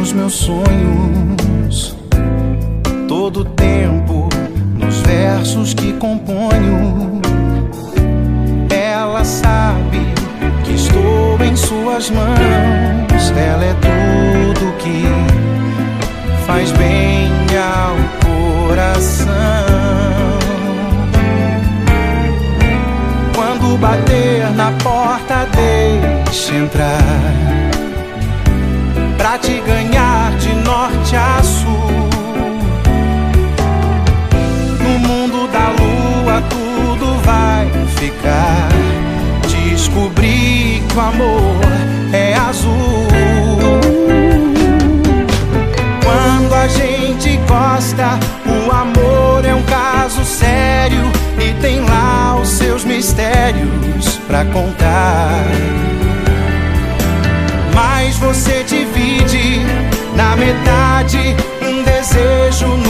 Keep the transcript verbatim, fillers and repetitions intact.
nos meus sonhos, todo tempo nos versos que componho. Ela sabe que estou em suas mãos. Ela é tudo que faz bem ao coração. Quando bater na porta, deixa entrar, pra te ganhar de norte a sul. No mundo da lua tudo vai ficar. Descobri que o amor é azul. Quando a gente gosta, o amor é um caso sério e tem lá os seus mistérios pra contar. Mas você divide na metade um desejo